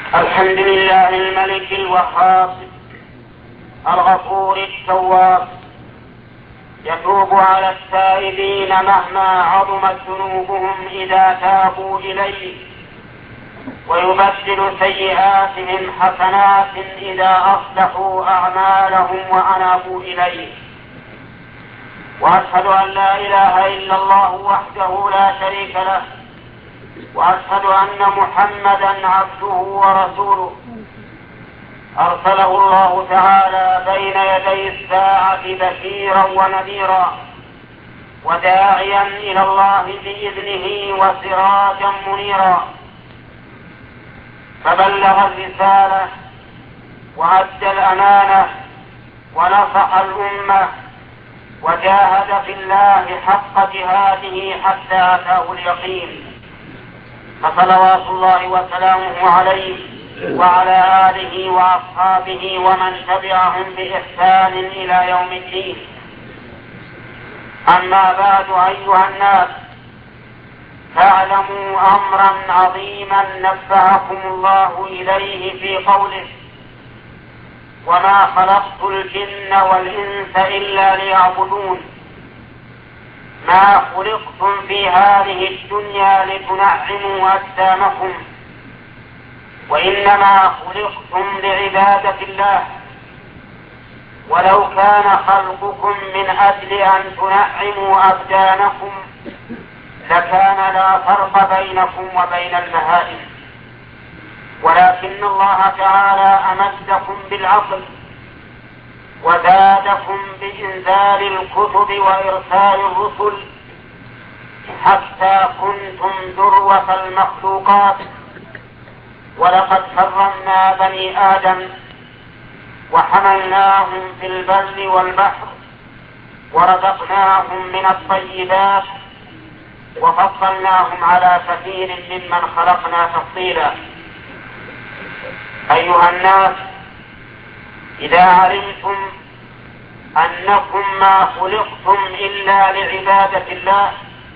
الحمد لله الملك الوهاب الغفور التواب، يتوب على التائبين مهما عظمت ذنوبهم إذا تابوا إليه، ويبدل سيئاتهم حسنات إذا أصلحوا أعمالهم وأنابوا إليه. وأشهد أن لا إله إلا الله وحده لا شريك له، وأشهد أن محمدا عبده ورسوله، أرسله الله تعالى بين يدي الساعة بشيرا ونذيرا وداعيا إلى الله بإذنه وسراجا منيرا، فبلغ الرسالة وأدى الأمانة ونصح الأمة وجاهد في الله حق جهاده حتى أتاه اليقين، فصلوات الله وسلامه عليه وعلى آله وأصحابه ومن تبعهم بإحسان إلى يوم الدين. أما بعد، أيها الناس، فاعلموا أمرا عظيما نبهكم الله إليه في قوله: وما خلقت الجن والإنس إلا ليعبدون. ما خلقتم في هذه الدنيا لتنعموا أجسامكم، وإنما خلقتم لعبادة الله. ولو كان خلقكم من أجل أن تنعموا أبدانكم لكان لا فرق بينكم وبين البهائم، ولكن الله تعالى أمدكم بالعقل وزادكم بإنزال الكتب وإرسال الرسل حتى كنتم ذروة المخلوقات. ولقد كرمنا بني آدم وحملناهم في البر والبحر ورزقناهم من الطيبات وفضلناهم على كثير ممن خلقنا تفضيلا. أيها الناس، إذا علمتم أنكم ما خلقتم إلا لعبادة الله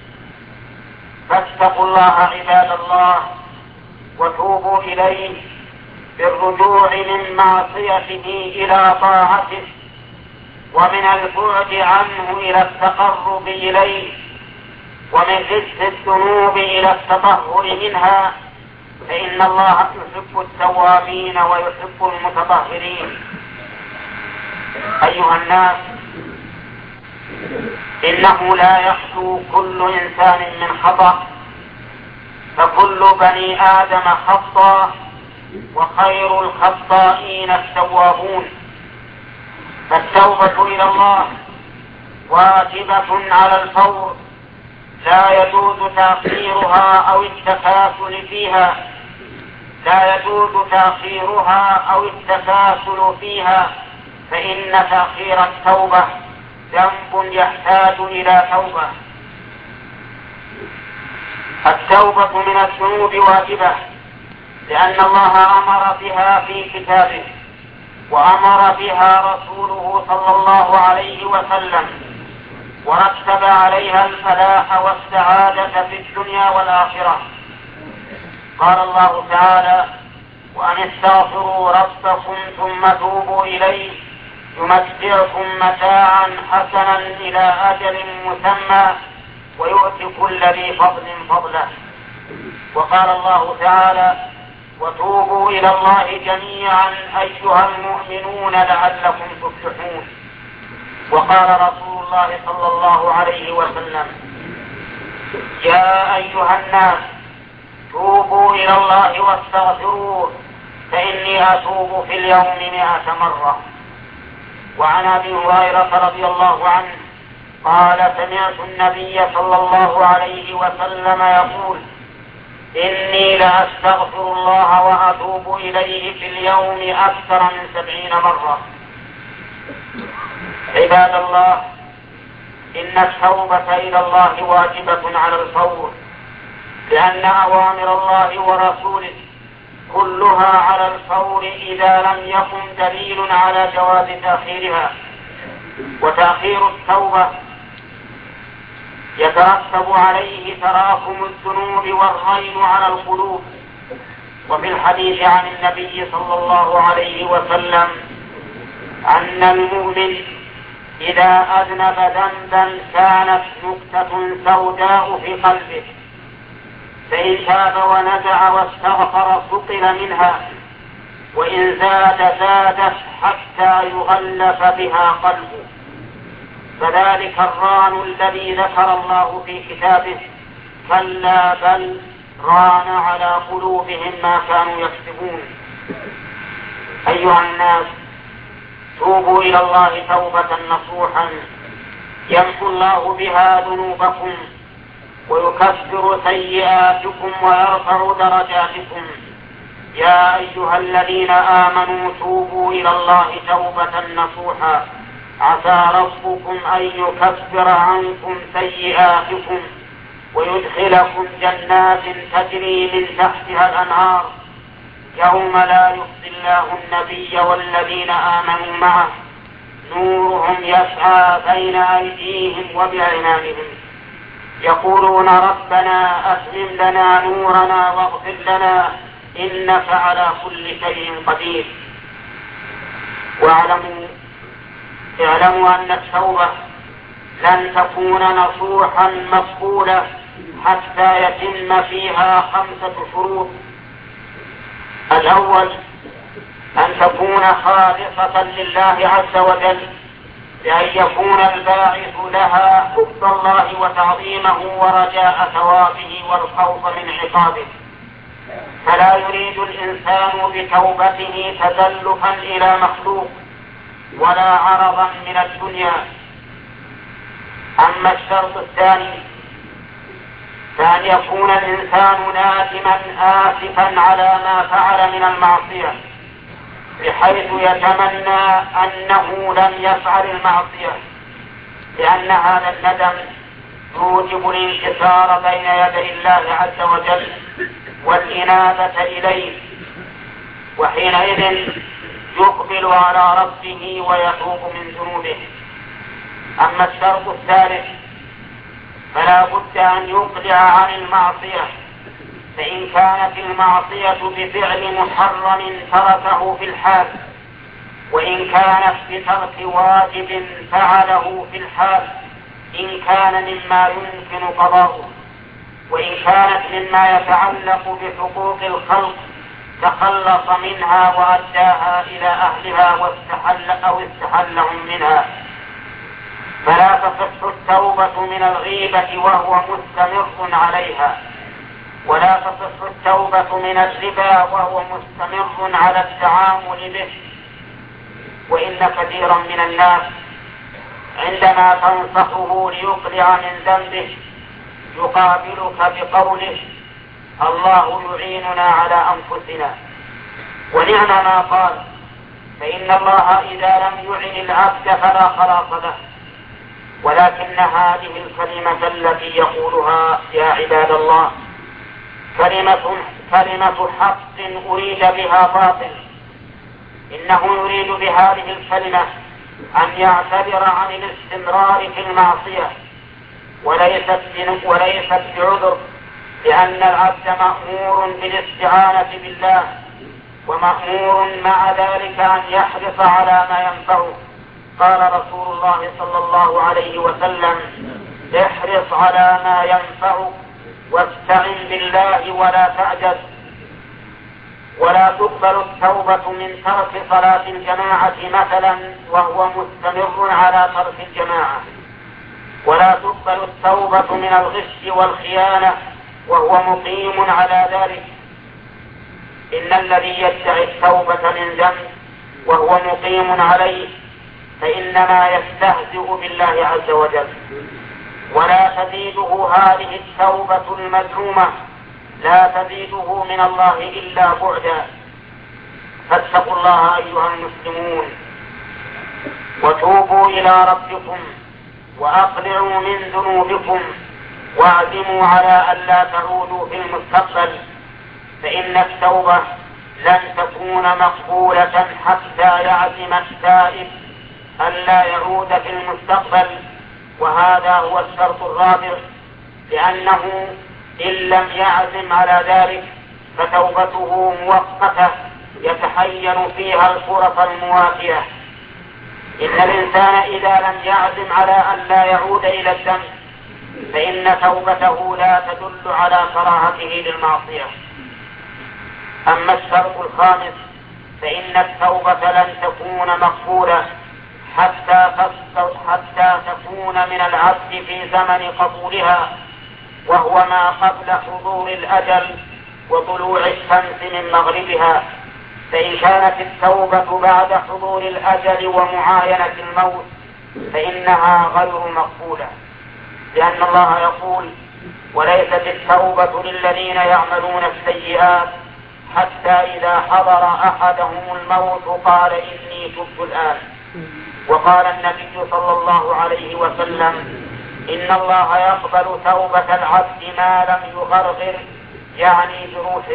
فاتقوا الله عباد الله، وتوبوا إليه بالرجوع من معصيته إلى طاعته، ومن البعد عنه إلى التقرب إليه، ومن رزق الذنوب إلى التطهر منها، فإن الله يحب التوابين ويحب المتطهرين. أيها الناس، إنه لا يخلو كل إنسان من خطأ، فكل بني آدم خطاء، وخير الخطائين التوابون. فالتوبة إلى الله واجبة على الفور، لا يجوز تأخيرها أو التكاسل فيها، لا يجوز تأخيرها أو التكاسل فيها، فإن تأخير التوبة ذنب يحتاج إلى توبة. التوبة من الذنوب واجبة، لأن الله أمر بها في كتابه، وأمر بها رسوله صلى الله عليه وسلم، ورتب عليها الفلاح والسعادة في الدنيا والآخرة. قال الله تعالى: وأن استغفروا ربكم ثم توبوا إليه يمتعكم متاعا حسنا إلى أجل مسمى ويؤتي كل ذي فضل فضله. وقال الله تعالى: وتوبوا إلى الله جميعا أيها المؤمنون لعلكم تفلحون. وقال رسول الله صلى الله عليه وسلم: يا أيها الناس، توبوا إلى الله واستغفروه فإني أتوب في اليوم 100 مرة. وعن أبي هريرة رضي الله عنه قال: سمعت النبي صلى الله عليه وسلم يقول: إني لأستغفر الله وأتوب إليه في اليوم أكثر من 70 مرة. عباد الله، إن التوبة إلى الله واجبة على الفور، لأن أوامر الله ورسوله كلها على الفور إذا لم يكن دليل على جواز تأخيرها. وتأخير التوبة يترتب عليه تراكم الذنوب والرين على القلوب، وفي الحديث عن النبي صلى الله عليه وسلم أن المؤمن إذا أذنب ذنبا كانت نكتة سوداء في قلبه، فإن تاب ونزع واستغفر سقل منها، وإن زادت حتى يغلف بها قلبه. فذلك الران الذي ذكر الله في كتابه: كلا بل ران على قلوبهم ما كانوا يكسبون. أيها الناس، توبوا إلى الله توبة نصوحا يمحو الله بها ذنوبكم ويكفر سيئاتكم ويرفع درجاتكم. يا أيها الذين آمنوا توبوا إلى الله توبة نصوحا عسى ربكم أن يكفر عنكم سيئاتكم ويدخلكم جنات تجري من تحتها الأنهار يوم لا يخزي الله النبي والذين آمنوا معه نورهم يسعى بين أيديهم وبأيمانهم يقولون ربنا أتمم لنا نورنا واغفر لنا إنك على كل شيء قدير. واعلموا أن التوبة لن تكون نصوحا مقبولة حتى يتم فيها 5 شروط. الأول أن تكون خالصة لله عز وجل، بأن يكون الباعث لها حب الله وتعظيمه ورجاء ثوابه والخوف من عقابه، فلا يريد الإنسان بتوبته تزلفا إلى مخلوق ولا عرضا من الدنيا. أما الشرط الثاني فأن يكون الإنسان نادما آسفا على ما فعل من المعصية، بحيث يتمنى أنه لم يفعل المعصية، لأن هذا الندم يوجب الانكسار بين يدي الله عز وجل والإنابة إليه، وحينئذ يقبل على ربه ويتوب من ذنوبه. أما الشرط الثالث فلا بد أن يقلع عن المعصية، فإن كانت المعصية بفعل محرم تركه في الحال، وإن كانت بترك واجب فعله في الحال إن كان مما يمكن قضاؤه، وإن كانت مما يتعلق بحقوق الخلق تخلص منها وأداها إلى أهلها واستحلهم منها. فلا تصح التوبة من الغيبة وهو مستمر عليها، ولا تصح التوبة من الربا وهو مستمر على التعامل به. وإن كثيرا من الناس عندما تنصحه ليقلع من ذنبه يقابلك بقوله: الله يعيننا على أنفسنا. ونعم ما قال، فإن الله إذا لم يعن العبد فلا خلاص له. ولكن هذه الكلمة التي يقولها يا عباد الله كلمة حق أريد بها باطل. إنه يريد بهذه الكلمة أن يعتبر عن الاستمرار في المعصية، وليست بعذر، لأن العبد مأمور بالاستعانة بالله، ومأمور مع ذلك أن يحرص على ما ينفعه. قال رسول الله صلى الله عليه وسلم: احرص على ما ينفعك واستعن بالله ولا تعجز. ولا تقبل التوبة من ترك صلاة الجماعة مثلا وهو مستمر على ترك الجماعة، ولا تقبل التوبة من الغش والخيانة وهو مقيم على ذلك. إن الذي يدعي التوبة من ذنب وهو مقيم عليه فإنما يستهزئ بالله عز وجل، ولا تزيده هذه التوبة المزعومة، لا تزيده من الله إلا بعدا. فاتقوا الله أيها المسلمون وتوبوا إلى ربكم وأقلعوا من ذنوبكم واعزموا على ألا تعودوا في المستقبل، فإن التوبة لن تكون مقبولة حتى يعزم التائب ألا يعود في المستقبل. وهذا هو الشرط الرابع، لأنه إن لم يعزم على ذلك فتوبته مؤقتة يتحين فيها الفرص الموافية. إن الإنسان إذا لم يعزم على أن لا يعود إلى الذنب فإن توبته لا تدل على كراهته للمعصية. أما الشرط الخامس فإن التوبة لن تكون مقبولة حتى تكون من العبد في زمن قبولها، وهو ما قبل حضور الأجل وطلوع الشمس من مغربها. فإن كانت التوبة بعد حضور الأجل ومعاينة الموت فإنها غير مقبولة، لأن الله يقول: وليست التوبة للذين يعملون السيئات حتى إذا حضر أحدهم الموت قال إني تبت الآن. وقال النبي صلى الله عليه وسلم: إن الله يقبل توبة العبد ما لم يغرغر، يعني بروحه.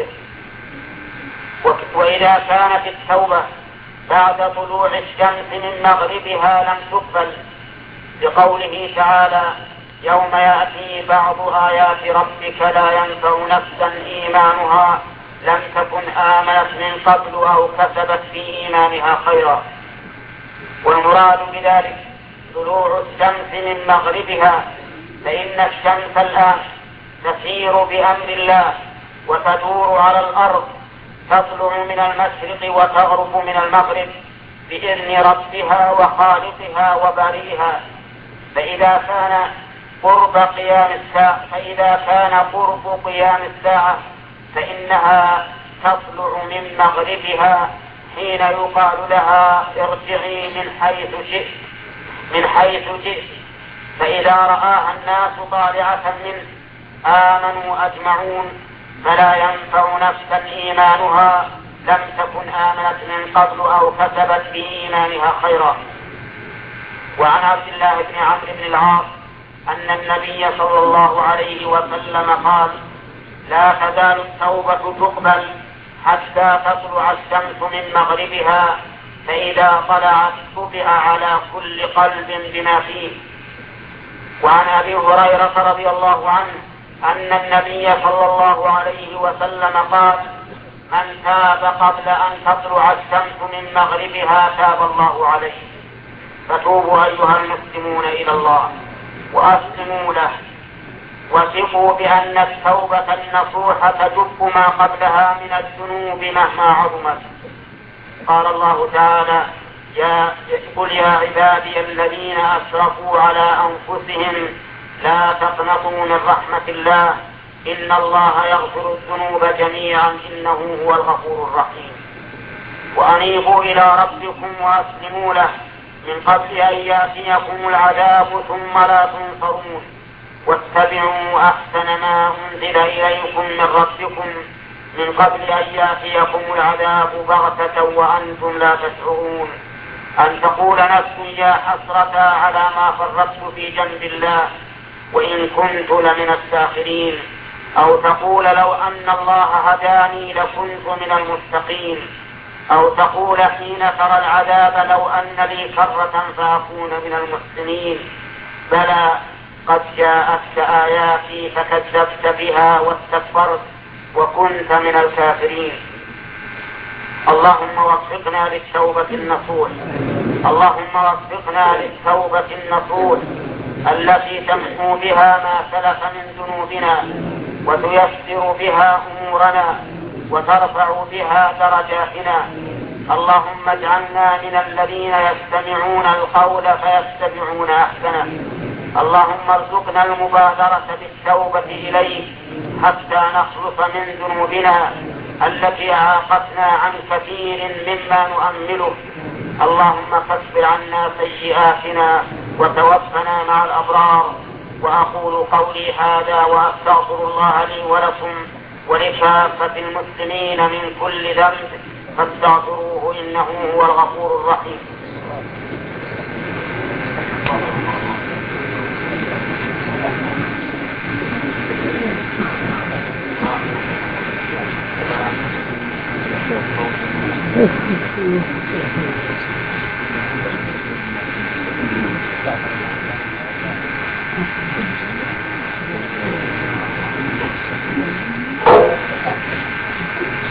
وإذا كانت التوبة بعد طلوع الشمس من مغربها لم تقبل، لقوله تعالى: يوم يأتي بعض آيات ربك لا ينفع نفسا إيمانها لم تكن آمنت من قبل أو كسبت في إيمانها خيرا. والمراد بذلك طلوع الشمس من مغربها، فإن الشمس الآن تسير بأمر الله وتدور على الأرض، تطلع من المشرق وتغرب من المغرب بإذن ربها وخالقها وبارئها. فإذا كان قرب قيام الساعة فإنها تطلع من مغربها حين يقال لها: ارجعي من حيث شئت. فإذا رآها الناس طالعة منه آمنوا أجمعون، فلا ينفع نفسا إيمانها لم تكن آمنت من قبل أو كسبت في إيمانها خيرا. وعن عبد الله بن عمرو بن العاص أن النبي صلى الله عليه وسلم قال: لا تزال التوبة تقبل حتى تطلع الشمس من مغربها، فإذا طلعت طبع على كل قلب بما فيه. وعن أبي هريرة رضي الله عنه أن النبي صلى الله عليه وسلم قال: من تاب قبل أن تطلع الشمس من مغربها تاب الله عليه. فتوبوا أيها المسلمون إلى الله وأسلموا له، وثقوا بأن التوبة النصوح تجب ما قبلها من الذنوب مهما عظمت. قال الله تعالى: قل يا عبادي الذين أسرفوا على أنفسهم لا تقنطوا من رحمة الله إن الله يغفر الذنوب جميعا إنه هو الغفور الرحيم. وأنيبوا إلى ربكم وأسلموا له من قبل أن يأتيكم العذاب ثم لا تنصرون، واتبعوا أحسن ما أنزل إليكم من ربكم من قبل أن يأتيكم العذاب بغتة وأنتم لا تشعرون، أن تقول نفس يا حسرة على ما فرطت في جنب الله وإن كنت لمن الساخرين، أو تقول لو أن الله هداني لكنت من المستقيم، أو تقول حين ترى العذاب لو أن لي كرة فأكون من المحسنين. بلى قد جاءتك آياتي فكذبت بها واستكبرت وكنت من الكافرين. اللهم وفقنا للتوبة النصوح، اللهم وفقنا للتوبة النصوح التي تمحو بها ما سلف من ذنوبنا وتيسر بها أمورنا وترفع بها درجاتنا. اللهم اجعلنا من الذين يستمعون القول فيتبعون أحسنه. اللهم ارزقنا المبادرة بالتوبة إليك حتى نخلص من ذنوبنا التي عاقتنا عن كثير مما نؤمله. اللهم كفر عنا سيئاتنا وتوفنا مع الأبرار. وأقول قولي هذا وأستغفر الله لي ولكم ولكافة المسلمين من كل ذنب فاستغفروه إنه هو الغفور الرحيم.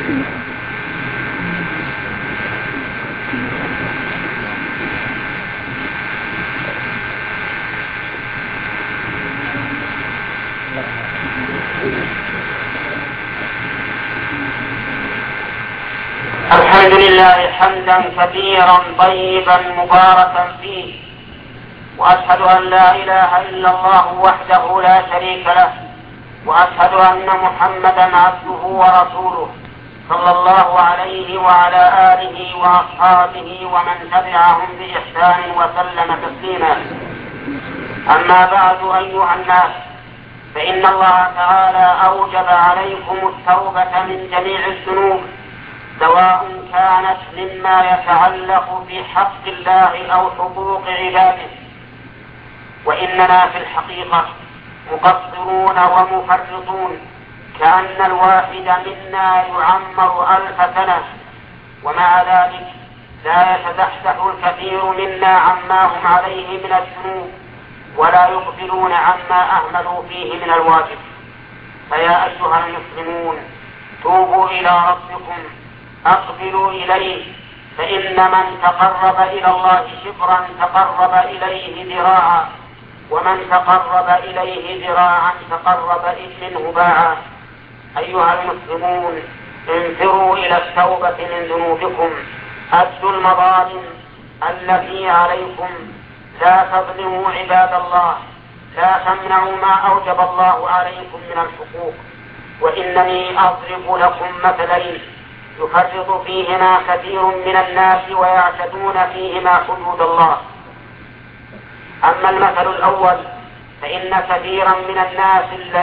الحمد لله حمدا كثيرا طيبا مباركا فيه، وأشهد أن لا إله إلا الله وحده لا شريك له، وأشهد أن محمدا عبده ورسوله صلى الله عليه وعلى آله وأصحابه ومن تبعهم بإحسان وسلم تسليما. أما بعد أيها الناس، فإن الله تعالى أوجب عليكم التوبة من جميع الذنوب، سواء كانت مما يتعلق بحق الله أو حقوق عباده. وإننا في الحقيقة مقصرون ومفرطون، كأن الواحد منا يعمر 1000 سنة، ومع ذلك لا يتزحزح الكثير منا عما هم عليه من الذنوب، ولا يغفلون عما أهملوا فيه من الواجب. فيا أيها المسلمون، توبوا إلى ربكم، أقبلوا إليه، فإن من تقرب إلى الله شبرا تقرب إليه ذراعا، ومن تقرب إليه ذراعا تقرب منه باعا. أيها المسلمون، انفروا إلى التوبة من ذنوبكم، أدوا المظالم التي عليكم، لا تظلموا عباد الله، لا تمنعوا ما أوجب الله عليكم من الحقوق. وإنني أضرب لكم مثلين يفرط فيهما كثير من الناس ويعتدون فيهما حدود الله. أما المثل الأول، فإن كثيرا من الناس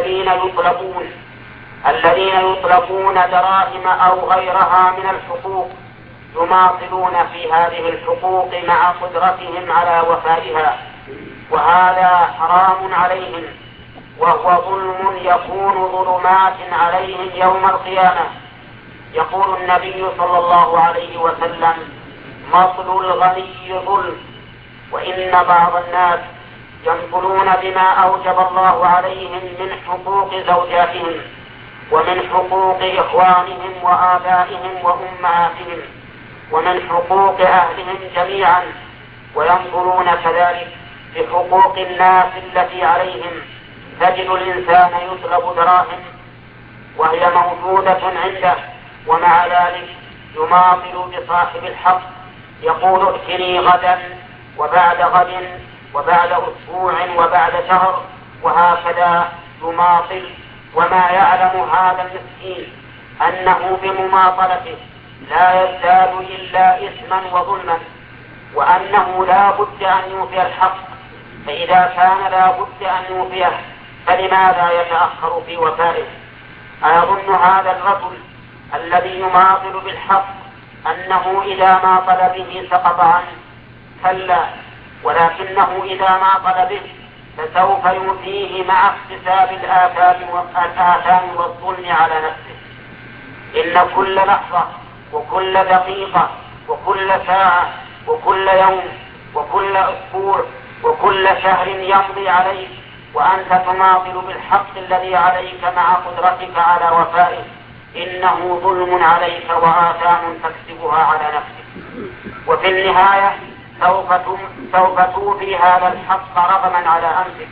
الذين يطلبون دراهم أو غيرها من الحقوق يماطلون في هذه الحقوق مع قدرتهم على وفائها، وهذا حرام عليهم، وهو ظلم يكون ظلمات عليهم يوم القيامة. يقول النبي صلى الله عليه وسلم: مطل الغني ظلم. وإن بعض الناس ينقلون بما أوجب الله عليهم من حقوق زوجاتهم، ومن حقوق إخوانهم وآبائهم وأمهاتهم، ومن حقوق أهلهم جميعا، وينظرون كذلك بحقوق الناس التي عليهم. تجد الإنسان يطلب دراهم وهي موجودة عنده، ومع ذلك يماطل بصاحب الحق، يقول: ائتني غدا وبعد غد وبعد أسبوع وبعد شهر، وهكذا يماطل. وما يعلم هذا المسكين أنه بمماطلته لا يزداد إلا إثما وظلما، وأنه لا بد أن يوفي الحق، فإذا كان لا بد أن يوفيه فلماذا يتأخر في وفائه؟ أيظن هذا الرجل الذي يماطل بالحق أنه إذا ماطل به سقط عنه؟ كلا، ولكنه إذا ماطل به فسوف يؤتيه مع اكتساب الآثام والظلم على نفسه. إن كل لحظة وكل دقيقة وكل ساعة وكل يوم وكل أسبوع وكل شهر يمضي عليك وأنت تماطل بالحق الذي عليك مع قدرتك على وفائه، إنه ظلم عليك وآثام تكسبها على نفسك. وفي النهاية سوف توفي هذا الحق رغما على أنفك.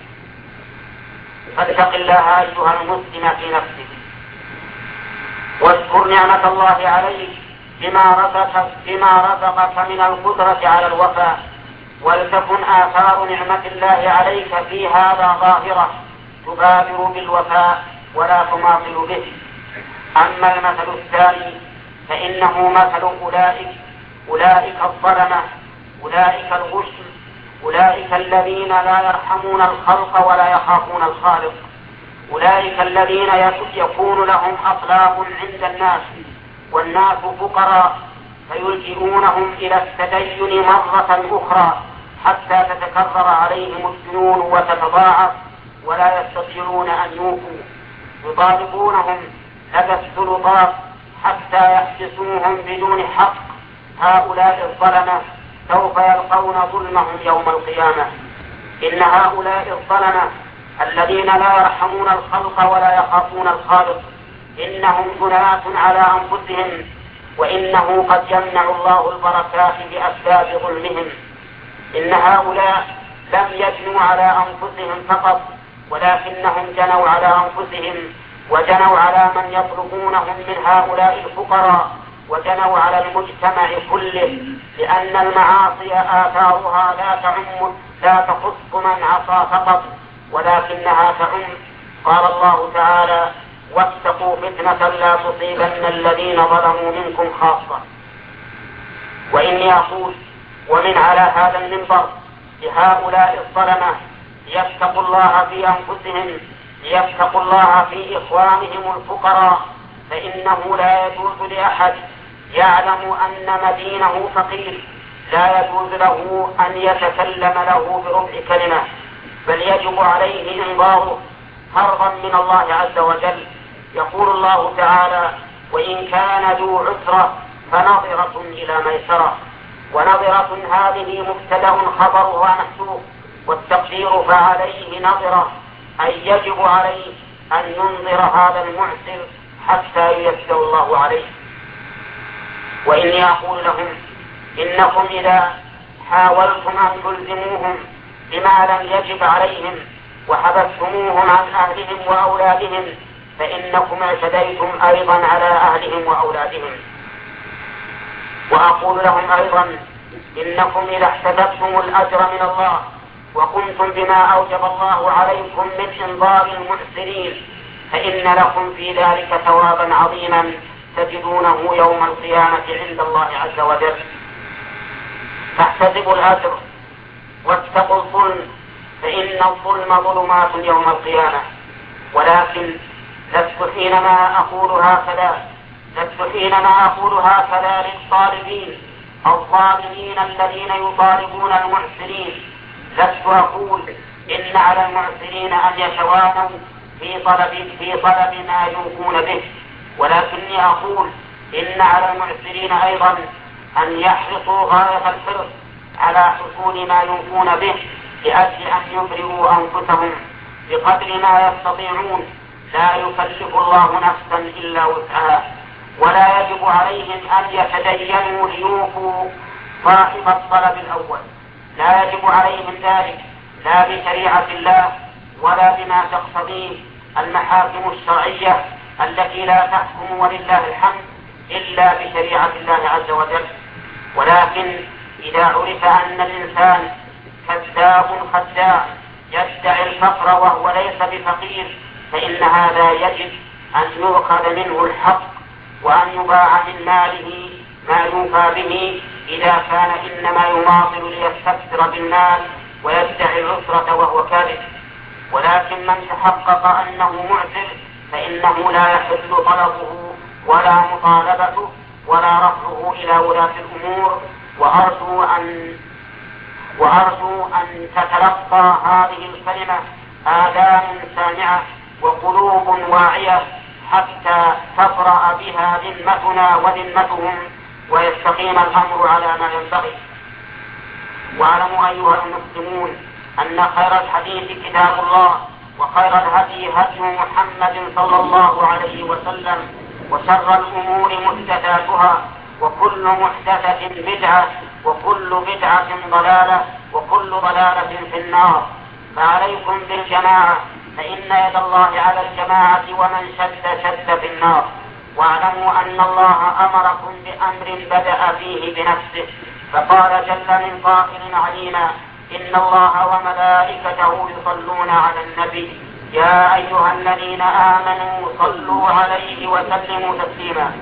فاتق الله أيها المسلم في نفسك، واذكر نعمة الله عليك بما رزقك من القدرة على الوفاء، ولتكن آثار نعمة الله عليك في هذا ظاهرة، تبادر بالوفاء ولا تماطل به. أما المثل الثاني فإنه مثل أولئك الظلمة، أولئك الغشم، أولئك الذين لا يرحمون الخلق ولا يخافون الخالق، أولئك الذين يكون لهم أطلاق عند الناس والناس فقراء، فيلجئونهم إلى التدين مرة أخرى حتى تتكرر عليهم الديون وتتضاعف ولا يستطيعون أن يوفوا، يطالبونهم لدى السلطات حتى يحبسوهم بدون حق. هؤلاء الظلمة سوف يلقون ظلمهم يوم القيامة. إن هؤلاء الظلمة الذين لا يرحمون الخلق ولا يخافون الخالق إنهم جناة على أنفسهم، وإنه قد يمنع الله البركات بأسباب ظلمهم. إن هؤلاء لم يجنوا على أنفسهم فقط، ولكنهم جنوا على أنفسهم، وجنوا على من يطلبونهم من هؤلاء الفقراء، وجنوا على المجتمع كله، لأن المعاصي آثارها لا تخص من عصى فقط، ولكنها تعم. قال الله تعالى: واتقوا فتنة لا تصيبن الذين ظلموا منكم خاصة. وإني أقول ومن على هذا المنبر لهؤلاء الظلمة ليتقوا الله في أنفسهم، ليتقوا الله في إخوانهم الفقراء، فإنه لا يجوز لأحد يعلم أن مدينه فقير لا يجوز له أن يتكلم له بربع كلمة، بل يجب عليه إنظاره فرضا من الله عز وجل. يقول الله تعالى: وإن كان ذو عسرة فنظرة إلى ميسرة. ونظرة هذه مبتدأ خبرها محذوف، والتقدير فعليه نظرة، أي يجب عليه أن ينظر هذا المعسر حتى ييسر الله عليه. وإني أقول لهم: إنكم إذا حاولتم أن تلزموهم بما لم يجب عليهم وحبستموهم عن أهلهم وأولادهم، فإنكم اعتديتم أيضا على أهلهم وأولادهم. وأقول لهم أيضا: إنكم إذا احتسبتم الأجر من الله وقمتم بما أوجب الله عليكم من إنظار المعسرين، فإن لكم في ذلك ثوابا عظيما تجدونه يوم القيامة عند الله عز وجل. فاحتسبوا الأجر واتقوا الظلم، فإن الظلم ظلمات يوم القيامة. ولكن لست حينما أقول هكذا للطالبين الظالمين الذين يطالبون المعسرين، لست أقول إن على المعسرين أن يتوانوا في طلب ما يوفون به، ولكني أقول إن على المعسرين أيضا أن يحرصوا غاية الحرص على حصول ما يوفون به، لأجل أن يبرئوا أنفسهم بقدر ما يستطيعون. لا يكلف الله نفسا إلا وسعها، ولا يجب عليهم أن يتدينوا ليوفوا صاحب الطلب الأول، لا يجب عليهم ذلك لا بشريعة الله ولا بما تقتضيه المحاكم الشرعية التي لا تحكم ولله الحمد إلا بشريعة الله عز وجل. ولكن إذا عرف أن الإنسان كذاب خداع يدعي الفقر وهو ليس بفقير، فإن هذا يجب أن يؤخذ منه الحق وأن يباع من ماله ما يوفى به، إذا كان إنما يماطل ليستكثر بالمال ويدعي العسرة وهو كاذب. ولكن من تحقق أنه معسر فإنه لا يحل طلبه ولا مطالبته ولا رفعه إلى ولاة الأمور. وأرجو أن تتلقى هذه الكلمة آذان سامعة وقلوب واعية حتى تفرأ بها ذمتنا وذمتهم ويستقيم الأمر على ما ينبغي. واعلموا أيها المسلمون أن خير الحديث كتاب الله، وخير الهدي هدي محمد صلى الله عليه وسلم، وشر الأمور محدثاتها، وكل محدثة بدعة، وكل بدعة ضلالة، وكل ضلالة في النار. فعليكم بالجماعة، فإن يد الله على الجماعة، ومن شد في النار. واعلموا أن الله أمركم بأمر بدأ فيه بنفسه، فقال جل من قائل عليما: إن الله وملائكته يصلون على النبي يا أيها الذين آمنوا صلوا عليه وسلموا تسليما.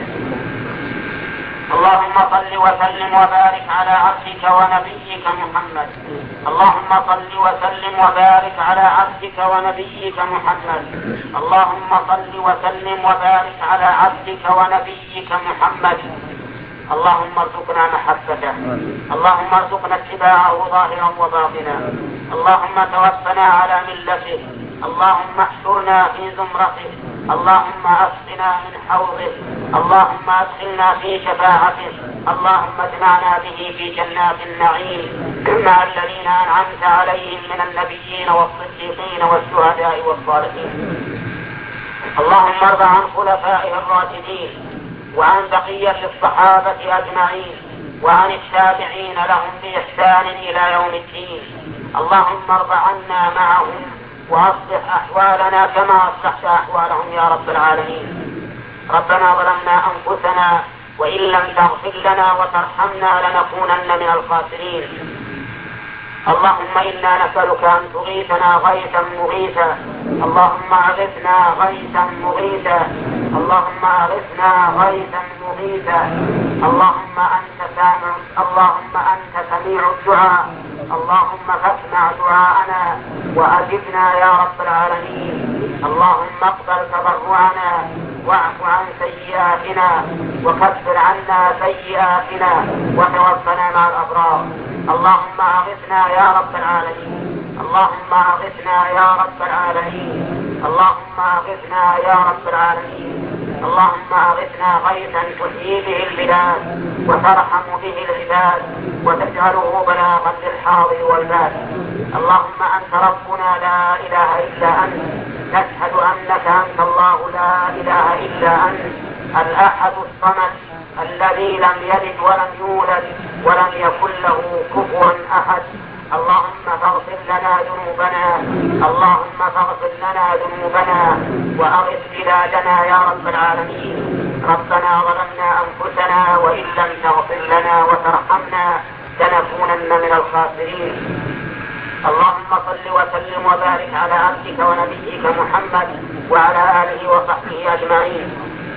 اللهم صل وسلم وبارك على عبدك ونبيك محمد. اللهم صل وسلم وبارك على عبدك ونبيك محمد. اللهم صل وسلم وبارك على عبدك ونبيك محمد. اللهم ارزقنا محبته، اللهم ارزقنا اتباعه ظاهرا وباطنا، اللهم توفنا على ملته، اللهم احشرنا في زمرته، اللهم اسقنا من حوضه، اللهم ادخلنا في شفاعته، اللهم اجمعنا به في جنات النعيم مع الذين انعمت عليهم من النبيين والصديقين والشهداء والصالحين. اللهم ارض عن خلفائه الراشدين وعن بقية الصحابة أجمعين وعن التابعين لهم بإحسان إلى يوم الدين. اللهم ارض عنا معهم وأصلح أحوالنا كما أصلحت أحوالهم يا رب العالمين. ربنا ظلمنا أنفسنا وإن لم تغفر لنا وترحمنا لنكونن من الخاسرين. اللهم إنا نسألك أن تغيثنا غيثا مغيثا. اللهم أغثنا غيثا مغيثا. اللهم أغثنا غيثا مغيثا. اللهم أنت سميع الدعاء. اللهم فاسمع دعاءنا وأجبنا يا رب العالمين. اللهم اقبل تضرعنا واعف عن سيئاتنا وكفر عنا سيئاتنا وتوفنا مع الأبرار. اللهم أغثنا يا رب العالمين. اللهم أغثنا يا رب العالمين. اللهم أغثنا يا رب العالمين. اللهم أغثنا غيثا تحيي به البلاد وترحم به العباد وتجعله بلاغا للحاضر والباد. اللهم أنت ربنا لا إله إلا أنت. نشهد أنك أنت الله لا إله إلا أنت الأحد الصمد الذي لم يلد ولم يولد ولم يكن له كفوا أحد. اللهم فاغفر لنا ذنوبنا. اللهم فاغفر لنا ذنوبنا وأغث بلادنا يا رب العالمين. ربنا ظلمنا أنفسنا وإن لم تغفر لنا وترحمنا لنكونن من الخاسرين. اللهم صل وسلم وبارك على عبدك ونبيك محمد وعلى آله وصحبه أجمعين.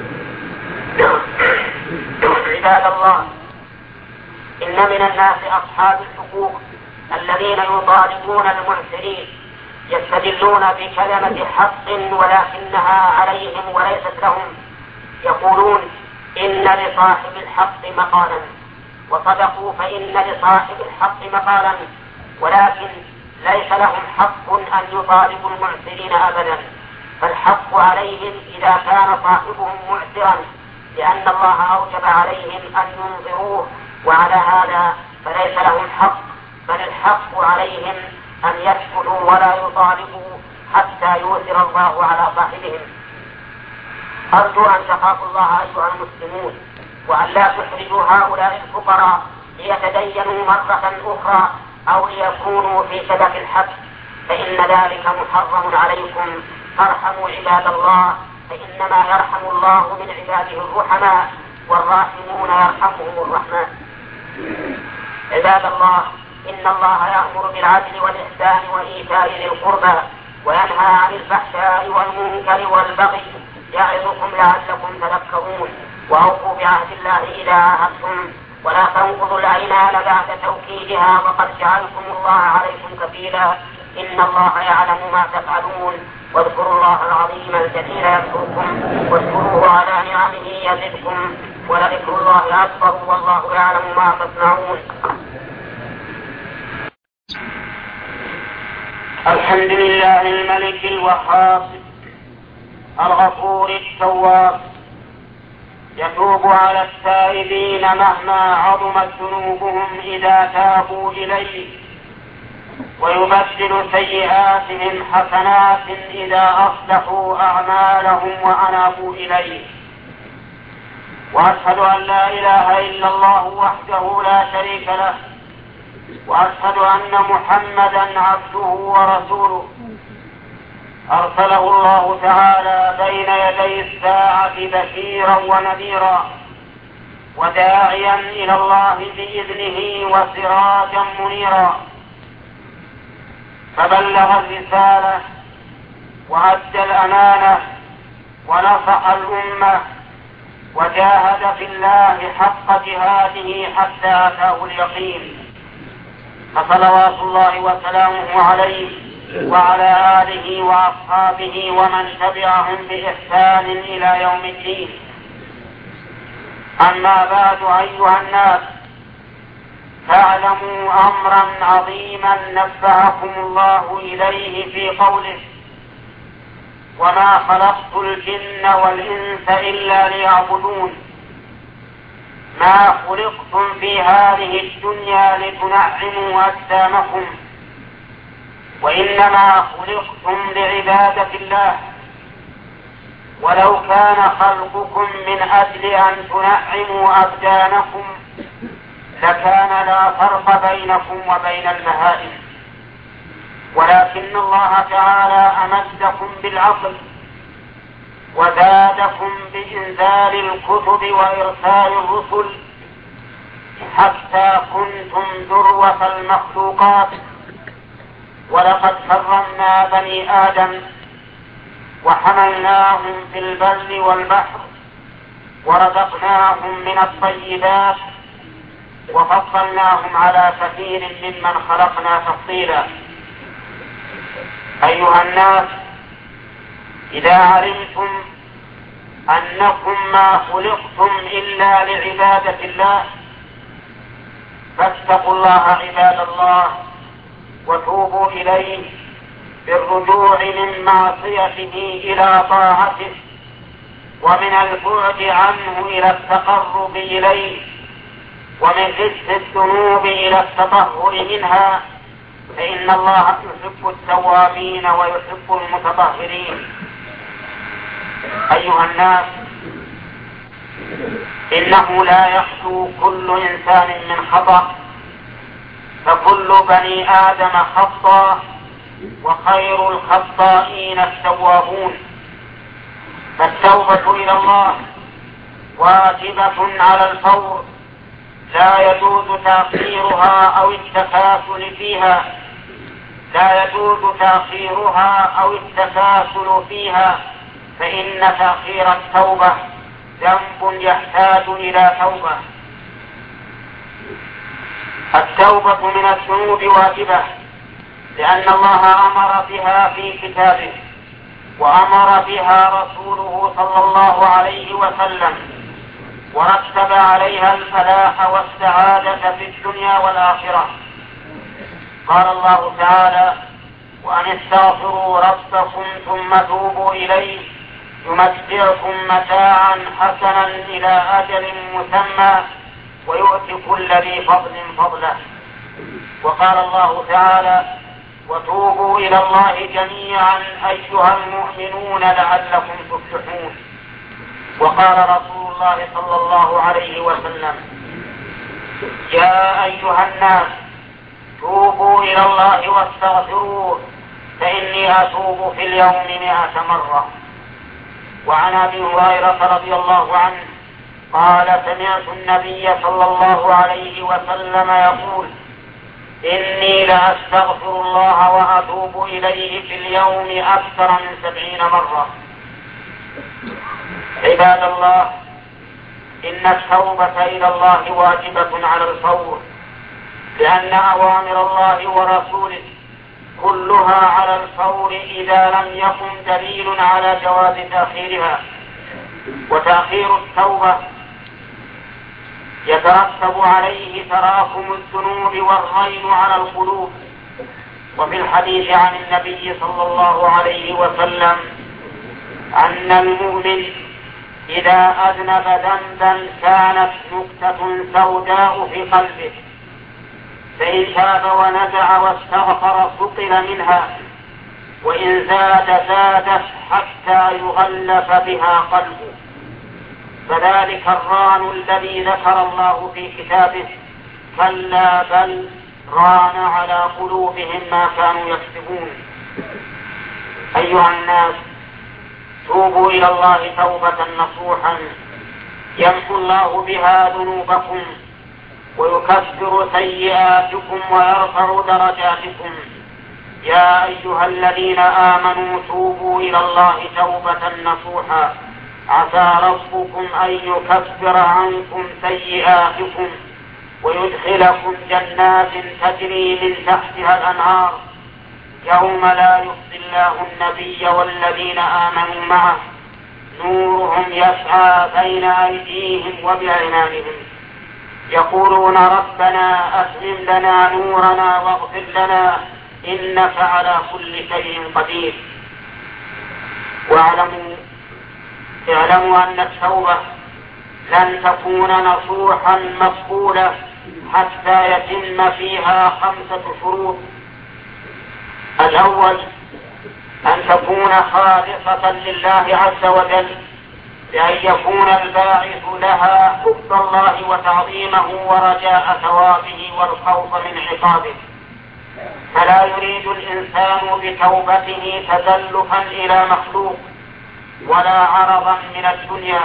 عباد الله، إن من الناس أصحاب الحقوق الذين يطالبون المعسرين يستدلون بكلمة حق ولكنها عليهم وليست لهم. يقولون إن لصاحب الحق مقالا، وصدقوا فإن لصاحب الحق مقالا، ولكن ليس لهم حق أن يطالبوا المعسرين أبدا، فالحق عليهم إذا كان صاحبهم معسرا لأن الله أوجب عليهم أن ينظروه، وعلى هذا فليس لهم حق، بل الحق عليهم أن يسكتوا ولا يطالبوا حتى يؤثر الله على صاحبهم. أرجو أن تخافوا الله أيها المسلمون، وأن لا تحرجوا هؤلاء الفقراء ليتدينوا مرة أخرى أو ليكونوا في شبك الحق، فإن ذلك محرم عليكم. فارحموا عباد الله، فإنما يرحم الله من عباده الرحماء، والراحمون يرحمهم الرحمن. عباد الله، إن الله يأمر بالعدل والإحسان وإيتاء ذي القربى وينهى عن الفحشاء والمنكر والبغي يعظكم لعلكم تذكرون. وأوفوا بعهد الله إذا عاهدتم، ولا تنقضوا الأيمان بعد توكيدها، وقد جعلكم الله عليكم كفيلا. إن الله يعلم ما تفعلون. واذكروا الله العظيم الجليل يذكركم، واذكروه على نعمه يزدكم، ولذكر الله أكبر والله يعلم ما تصنعون. الحمد لله الملك الوهاب الغفور التواب، يتوب على التائبين مهما عظمت ذنوبهم إذا تابوا إليه، ويبدل سيئاتهم حسنات إذا أصلحوا أعمالهم وأنابوا إليه. وأشهد أن لا إله إلا الله وحده لا شريك له، وأشهد أن محمدا عبده ورسوله، أرسله الله تعالى بين يدي الساعة بشيرا ونذيرا وداعيا إلى الله بإذنه وسراجا منيرا، فبلغ الرسالة وأدى الأمانة ونصح الأمة وجاهد في الله حق جهاده حتى أتاه اليقين، فصلوات الله وسلامه عليه وعلى آله وأصحابه ومن تبعهم بإحسان إلى يوم الدين. أما بعد أيها الناس، فاعلموا أمرا عظيما نبهكم الله إليه في قوله: وما خلقت الجن والإنس إلا ليعبدون. ما خلقتم في هذه الدنيا لتنعموا أجسامكم، وإنما خلقتم لعبادة الله. ولو كان خلقكم من أجل أن تنعموا أبدانكم لكان لا فرق بينكم وبين البهائم، ولكن الله تعالى أمدكم بالعقل وزادكم بإنزال الكتب وإرسال الرسل حتى كنتم ذروة المخلوقات. ولقد كرمنا بني آدم وحملناهم في البر والبحر ورزقناهم من الطيبات وفضلناهم على كثير ممن خلقنا تفضيلا. أيها الناس، إذا علمتم أنكم ما خلقتم إلا لعبادة الله فاتقوا الله عباد الله وتوبوا إليه بالرجوع من معصيته إلى طاعته ومن البعد عنه إلى التقرب إليه ومن رجس الذنوب إلى التطهر منها، فإن الله يحب التوابين ويحب المتطهرين. أيها الناس، إنه لا يخلو كل إنسان من خطأ، فكل بني آدم خطأ وخير الخطائين التوابون. فالتوبة إلى الله واجبة على الفور، لا يجوز تأخيرها أو التكاسل فيها، لا يجوز تأخيرها أو التكاسل فيها، فإن تأخير التوبة ذنب يحتاج إلى توبة. التوبة من الذنوب واجبة لأن الله أمر بها في كتابه وأمر بها رسوله صلى الله عليه وسلم، ورتب عليها الفلاح والسعادة في الدنيا والآخرة. قال الله تعالى: وأن استغفروا ربكم ثم توبوا إليه يمتعكم متاعا حسنا إلى أجل مسمى ويؤتي كل ذي فضل فضله. وقال الله تعالى: وتوبوا إلى الله جميعا أيها المؤمنون لعلكم تفلحون. وقال رسول الله صلى الله عليه وسلم: يا أيها الناس توبوا إلى الله واستغفروه فإني أتوب في اليوم 100 مرة. وعن أبي هريرة رضي الله عنه قال: سمعت النبي صلى الله عليه وسلم يقول: إني لأستغفر الله وأتوب إليه في اليوم أكثر من 70 مرة. عباد الله، إن التوبة إلى الله واجبة على الفور، لأن أوامر الله ورسوله كلها على الفور إذا لم يكن دليل على جواز تأخيرها. وتأخير التوبة يترتب عليه تراكم الذنوب والرين على القلوب. وفي الحديث عن النبي صلى الله عليه وسلم أن المؤمن إذا أذنب ذنبا كانت نكتة سوداء في قلبه فإن تاب ونزع واستغفر سقل منها، وإن زادت حتى يغلف بها قلبه. فذلك الران الذي ذكر الله في كتابه: كلا بل ران على قلوبهم ما كانوا يكسبون. أيها الناس، توبوا إلى الله توبة نصوحا يمحو الله بها ذنوبكم ويكفر سيئاتكم ويرفع درجاتكم. يا أيها الذين آمنوا توبوا إلى الله توبة نصوحا عسى ربكم أن يكفر عنكم سيئاتكم ويدخلكم جنات تجري من تحتها الأنهار يوم لا يخزي الله النبي والذين آمنوا معه نورهم يسعى بين أيديهم وبأيمانهم يقولون ربنا أتمم لنا نورنا واغفر لنا إنك على كل شيء قدير. واعلموا أن التوبة لن تكون نصوحا مقبولة حتى يتم فيها 5 شروط. الأول أن تكون خالصة لله عز وجل، بأن يكون الباعث لها حب الله وتعظيمه ورجاء ثوابه والخوف من عقابه. فلا يريد الإنسان بتوبته تزلفا إلى مخلوق ولا عرضا من الدنيا.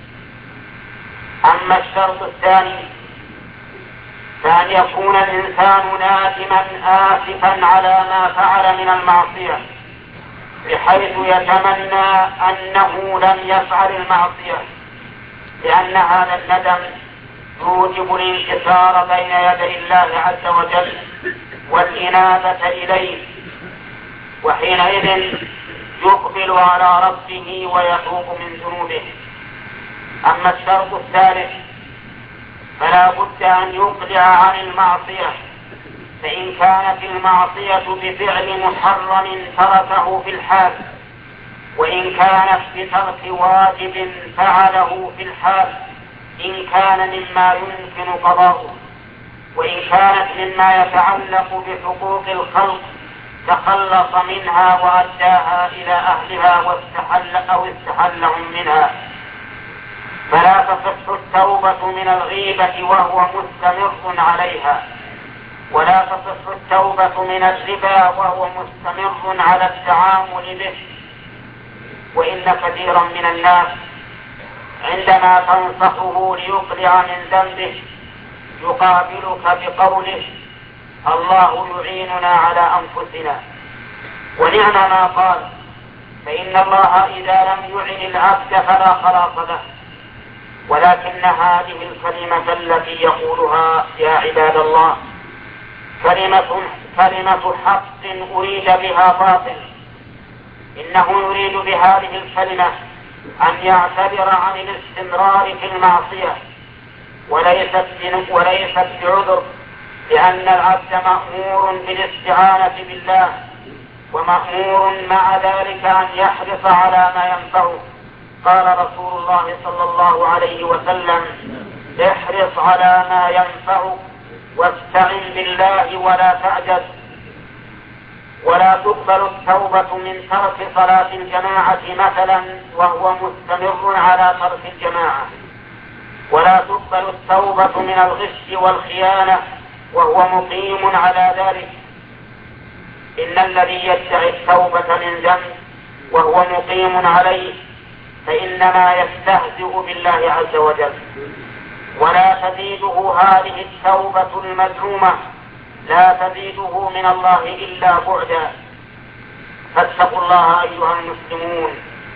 أما الشرط الثاني فأن يكون الإنسان نادما آسفا على ما فعل من المعصية، بحيث يتمنى أنه لم يفعل المعصية، لأن هذا الندم يوجب الانكسار بين يدي الله عز وجل والإنابة إليه، وحينئذ يقبل على ربه ويتوب من ذنوبه. أما الشرط الثالث فلا بد أن يقلع عن المعصية، فإن كانت المعصية بفعل محرم تركه في الحال، وإن كانت بترك واجب فعله في الحال، إن كان مما يمكن قضاؤه، وإن كانت مما يتعلق بحقوق الخلق تخلص منها وأداها إلى أهلها استحلهم منها. فلا تصح التوبة من الغيبة وهو مستمر عليها، ولا تصح التوبة من الربا وهو مستمر على التعامل به. وإن كثيرا من الناس عندما تنصحه ليقلع من ذنبه يقابلك بقوله: الله يعيننا على أنفسنا. ونعم ما قال، فإن الله إذا لم يعن العبد فلا خلاص له. ولكن هذه الكلمة التي يقولها يا عباد الله كلمة حق أريد بها باطل. إنه يريد بهذه الكلمة أن يعتبر عن الاستمرار في المعصية، وليست بعذر، لأن العبد مأمور بالاستعانة بالله، ومأمور مع ذلك أن يحرص على ما ينفعه. قال رسول الله صلى الله عليه وسلم: احرص على ما ينفعك واستعن بالله ولا تعجز. ولا تقبل التوبة من ترك صلاة الجماعة مثلا وهو مستمر على ترك الجماعة، ولا تقبل التوبة من الغش والخيانة وهو مقيم على ذلك. إن الذي يدعي التوبة من ذنب وهو مقيم عليه فإنما يستهزئ بالله عز وجل، ولا تزيده هذه التوبة المزعومة، لا تزيده من الله إلا بعدا. فاتقوا الله أيها المسلمون،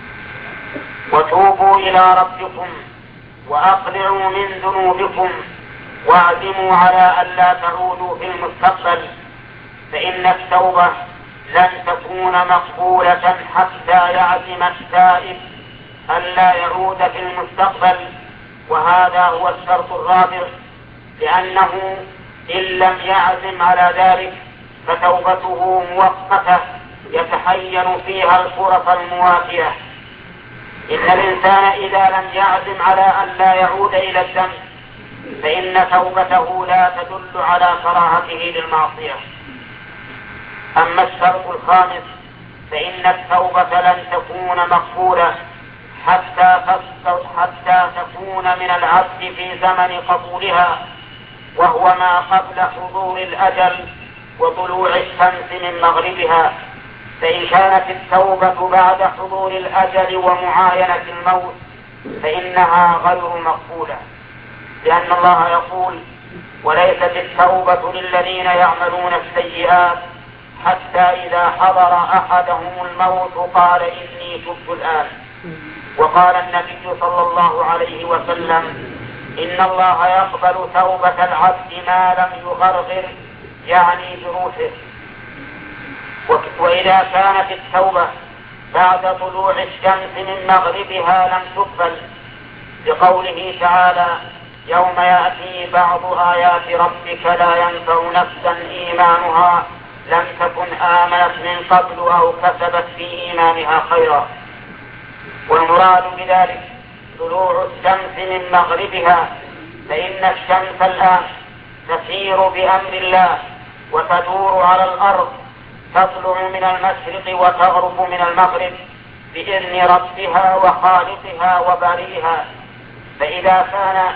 وتوبوا إلى ربكم، وأقلعوا من ذنوبكم، واعزموا على ألا تعودوا في المستقبل، فإن التوبة لن تكون مقبولة حتى يعزم التائب ألا يعود في المستقبل. وهذا هو الشرط الرابع، لأنه إن لم يعزم على ذلك فتوبته مؤقتة يتحين فيها الفرص الموافية. إن الإنسان إذا لم يعزم على أن لا يعود إلى الذنب فإن توبته لا تدل على كراهته للمعصية. أما الشرط الخامس فإن التوبة لن تكون مقبولة حتى تكون من العبد في زمن قبولها، وهو ما قبل حضور الأجل وطلوع الشمس من مغربها. فإن كانت التوبة بعد حضور الأجل ومعاينة الموت فإنها غير مقبولة، لأن الله يقول: وليست التوبة للذين يعملون السيئات حتى إذا حضر أحدهم الموت قال إني تبت الآن. وقال النبي صلى الله عليه وسلم: إن الله يقبل توبة العبد ما لم يغرغر، يعني بروحه. وإذا كانت التوبة بعد طلوع الشمس من مغربها لم تقبل، لقوله تعالى: يوم يأتي بعض آيات ربك لا ينفع نفسا إيمانها لم تكن آمنت من قبل أو كسبت في إيمانها خيرا. والمراد بذلك طلوع الشمس من مغربها، فإن الشمس الآن تسير بأمر الله وتدور على الأرض، تطلع من المشرق وتغرب من المغرب بإذن ربها وخالقها وبارئها. فإذا كان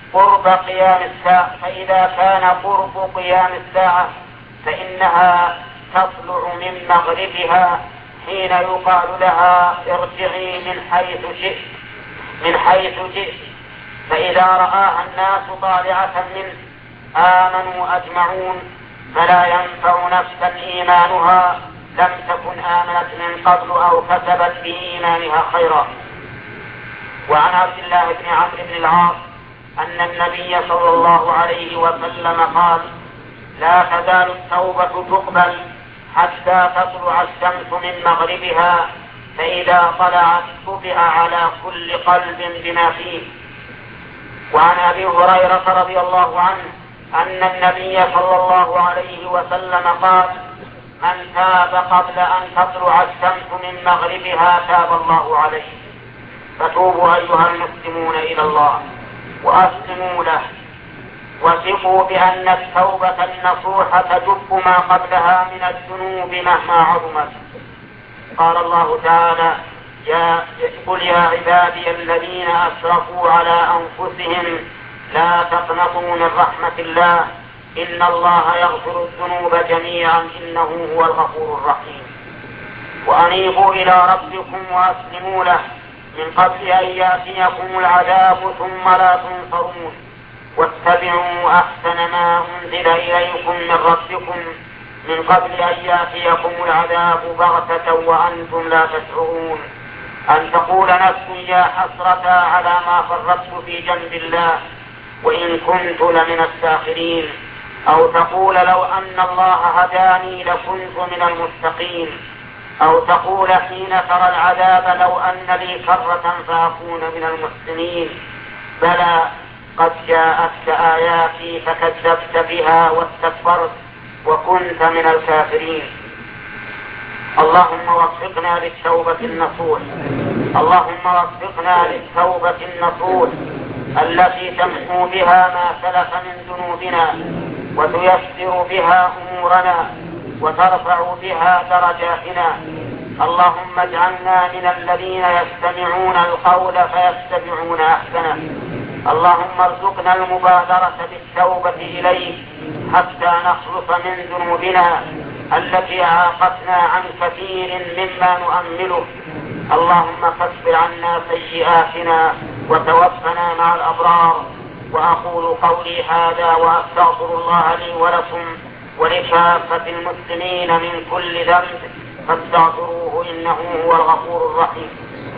قرب قيام الساعة فإنها تطلع من مغربها حين يقال لها ارجعي من حيث جئت. فإذا رآها الناس طالعة منه آمنوا أجمعون، فلا ينفع نفسا إيمانها لم تكن آمنت من قبل أو كسبت في إيمانها خيرا. وعن عبد الله بن عمرو بن العاص أن النبي صلى الله عليه وسلم قال: لا تزال التوبة تقبل حتى تطلع الشمس من مغربها، فإذا طلعت طبع على كل قلب بما فيه. وعن أبي هريرة رضي الله عنه أن النبي صلى الله عليه وسلم قال: من تاب قبل أن تطلع الشمس من مغربها تاب الله عليه. فتوبوا أيها المسلمون إلى الله وأسلموا له، وثقوا بأن التوبة النصوح تجب ما قبلها من الذنوب مهما عظمت. قال الله تعالى: قل يا عبادي الذين أسرفوا على أنفسهم لا تقنطوا من رحمة الله إن الله يغفر الذنوب جميعا إنه هو الغفور الرحيم. وأنيبوا إلى ربكم وأسلموا له من قبل أن يأتيكم العذاب ثم لا تنصرون، واتبعوا أحسن ما أنزل إليكم من ربكم من قبل أن يأتيكم العذاب بغتة وأنتم لا تشعرون، أن تقول نفس يا حسرة على ما فرطت في جنب الله وإن كنت لمن الساخرين، أو تقول لو أن الله هداني لكنت من المستقيم، أو تقول حين ترى العذاب لو أن لي كرة فأكون من المحسنين. بلى قد جاءتك آياتي فكذبت بها واستكبرت وكنت من الكافرين. اللهم وفقنا للتوبة النصوح، اللهم وفقنا للتوبة النصوح التي تمحو بها ما سلف من ذنوبنا وتيسر بها أمورنا وترفع بها درجاتنا. اللهم اجعلنا من الذين يستمعون القول فيتبعون أحسنه. اللهم ارزقنا المبادرة بالتوبة إليه حتى نخلص من ذنوبنا التي عاقتنا عن كثير مما نؤمله. اللهم كفر عنا سيئاتنا وتوفنا مع الأبرار. وأقول قولي هذا وأستغفر الله لي ولكم ولكافة المسلمين من كل ذنب فاستغفروه إنه هو الغفور الرحيم.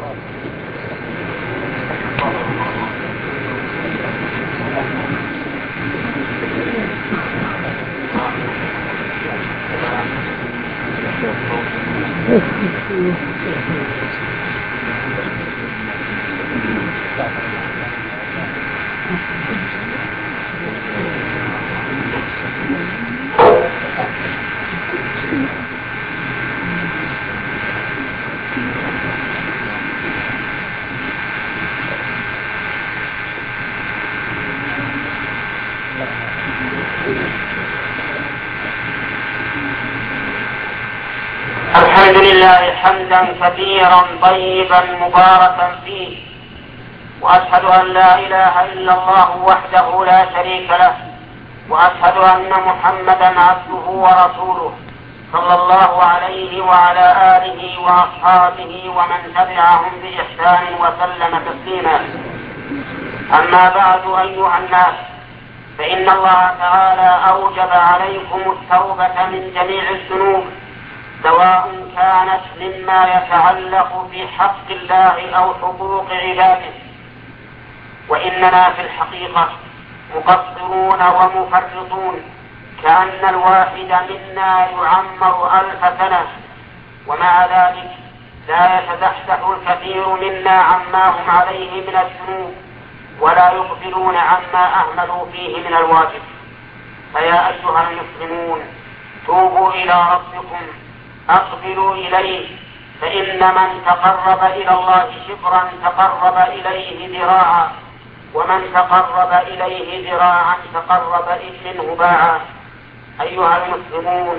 الحمد لله حمدا كثيرا طيبا مباركا فيه، وأشهد أن لا إله إلا الله وحده لا شريك له، وأشهد أن محمدا عبده ورسوله صلى الله عليه وعلى آله وأصحابه ومن تبعهم بإحسان وسلم تسليما. أما بعد أيها الناس، فإن الله تعالى أوجب عليكم التوبة من جميع الذنوب سواء كانت مما يتعلق بحق الله أو حقوق عباده. وإننا في الحقيقة مقصرون ومفرطون، كأن الواحد منا يعمر 1000 سنة، ومع ذلك لا يتزحزح الكثير منا عما هم عليه من الذنوب ولا يقبلون عما أهملوا فيه من الواجب. فيا أيها المسلمون، توبوا إلى ربكم، أقبلوا إليه، فإن من تقرب إلى الله شبرا تقرب إليه ذراعا، ومن تقرب إليه ذراعا تقرب منه باعا. أيها المسلمون،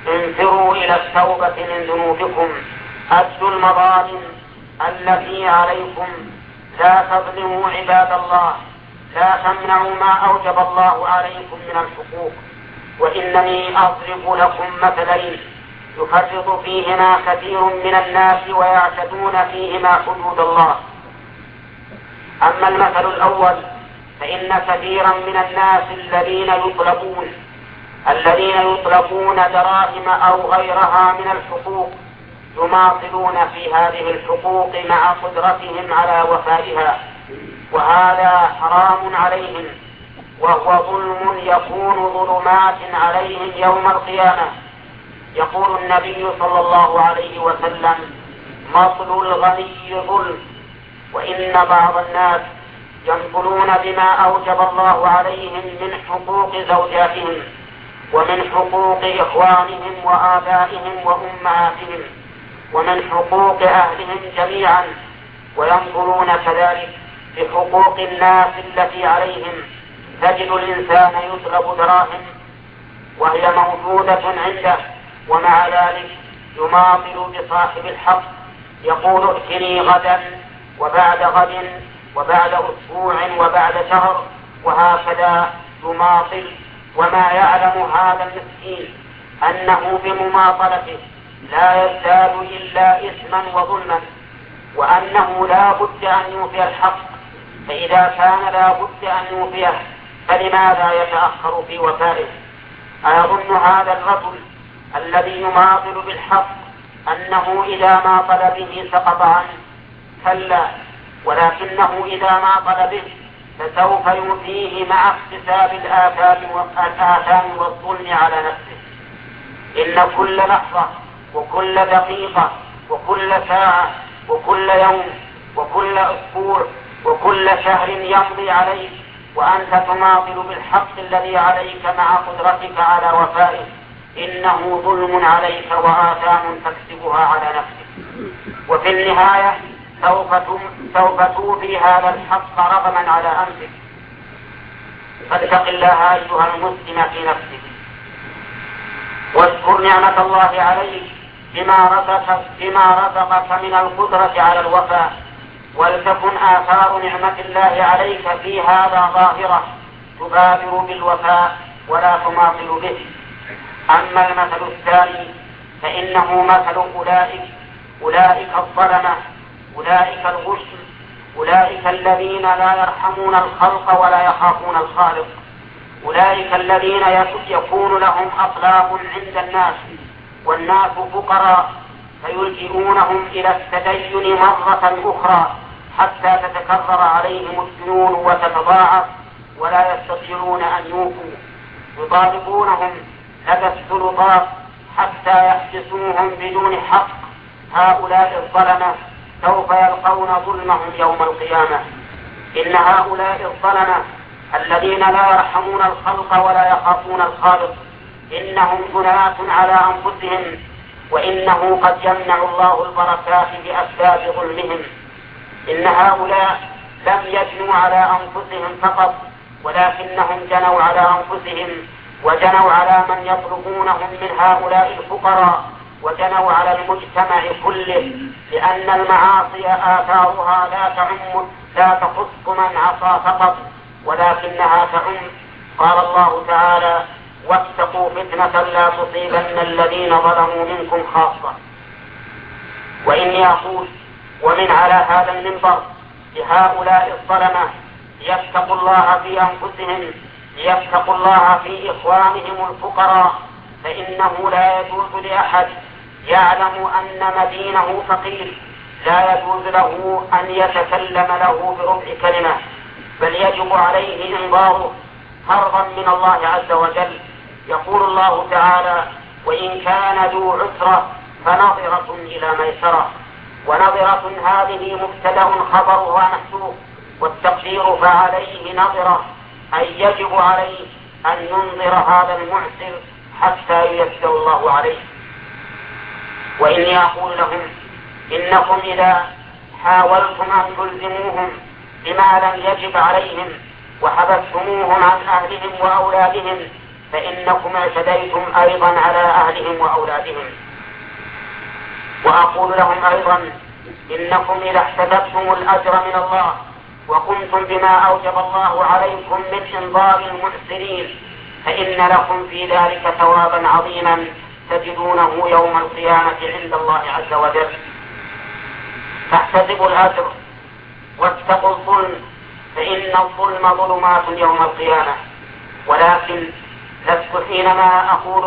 انفروا إلى التوبة من ذنوبكم، أدوا المظالم التي عليكم، لا تظلموا عباد الله، لا تمنعوا ما أوجب الله عليكم من الحقوق. وإنني أضرب لكم مثلين يفرط فيهما كثير من الناس ويعتدون فيهما حدود الله. أما المثل الأول فإن كثيرا من الناس الذين يطلبون دراهم أو غيرها من الحقوق يماطلون في هذه الحقوق مع قدرتهم على وفائها، وهذا حرام عليهم، وهو ظلم يكون ظلمات عليهم يوم القيامة. يقول النبي صلى الله عليه وسلم: مطل الغني ظلم. وإن بعض الناس ينقلون بما أوجب الله عليهم من حقوق زوجاتهم ومن حقوق إخوانهم وآبائهم وأمهاتهم ومن حقوق أهلهم جميعا، وينظرون كذلك بحقوق الناس التي عليهم. تجد الإنسان يطلب دراهم وهي موجودة عنده، ومع ذلك يماطل بصاحب الحق، يقول: ائتني غدا وبعد غد وبعد أسبوع وبعد شهر، وهكذا يماطل. وما يعلم هذا المسكين أنه بمماطلته لا يزداد إلا إثما وظلما، وأنه لا بد أن يوفي الحق، فإذا كان لا بد أن يوفيه فلماذا يتأخر في وفائه؟ أيظن هذا الرجل الذي يماطل بالحق أنه إذا ماطل به سقط عنه؟ كلا، ولكنه إذا ماطل به فسوف يؤتيه مع اكتساب الآثام والظلم على نفسه. إن كل لحظة وكل دقيقة وكل ساعة وكل يوم وكل أسبوع وكل شهر يمضي عليك وأنت تماطل بالحق الذي عليك مع قدرتك على وفائه، إنه ظلم عليك وآثام تكسبها على نفسك، وفي النهاية سوف توفي هذا الحق رغما على أنفك. فاتق الله أيها المسلم في نفسك، واذكر نعمة الله عليك بما رزقك من القدرة على الوفاء، ولتكن آثار نعمة الله عليك في هذا ظاهرة، تبادر بالوفاء ولا تماطل به. أما المثل الثاني فإنه مثل أولئك الظلمة، أولئك الغشم، أولئك الذين لا يرحمون الخلق ولا يخافون الخالق، أولئك الذين يكون لهم أخلاق عند الناس والناس فقراء، فيلجئونهم إلى التدين مرة أخرى حتى تتكرر عليهم الديون وتتضاعف ولا يستطيعون أن يوفوا، يطالبونهم لدى السلطات حتى يحبسوهم بدون حق. هؤلاء الظلمة سوف يلقون ظلمهم يوم القيامة. إن هؤلاء الظلمة الذين لا يرحمون الخلق ولا يخافون الخالق إنهم جناة على أنفسهم، وإنه قد يمنع الله البركات بأسباب ظلمهم. إن هؤلاء لم يجنوا على أنفسهم فقط، ولكنهم جنوا على أنفسهم وجنوا على من يطلبونهم من هؤلاء الفقراء، وجنوا على المجتمع كله، لأن المعاصي آثارها لا تخص من عصى فقط، ولكنها تعم. قال الله تعالى: واتقوا فتنة لا تصيبن الذين ظلموا منكم خاصة. وإني أقول ومن على هذا المنبر لهؤلاء الظلمة ليتقوا الله في أنفسهم، ليتقوا الله في إخوانهم الفقراء، فإنه لا يجوز لأحد يعلم أن مدينه فقير لا يجوز له أن يتكلم له بربع كلمة، بل يجب عليه إنظاره فرضا من الله عز وجل. يقول الله تعالى: وإن كان ذو عسرة فنظرة إلى ميسرة. ونظرة هذه مبتدأ خبرها محذوف، والتقدير فعليه نظرة، أي يجب عليه أن ينظر هذا المعسر حتى ييسر الله عليه. وإني أقول لهم: إنكم إذا حاولتم أن تلزموهم بما لم يجب عليهم وحبستموهم عن أهلهم وأولادهم فإنكم اعتديتم أيضا على أهلهم وأولادهم. وأقول لهم أيضا إنكم إذا احتسبتم الأجر من الله وقمتم بما أوجب الله عليكم من إنظار المعسرين فإن لكم في ذلك ثوابا عظيما تجدونه يوم القيامة عند الله عز وجل. فاحتسبوا الأجر واتقوا الظلم فإن الظلم ظلمات يوم القيامة. ولكن لست حينما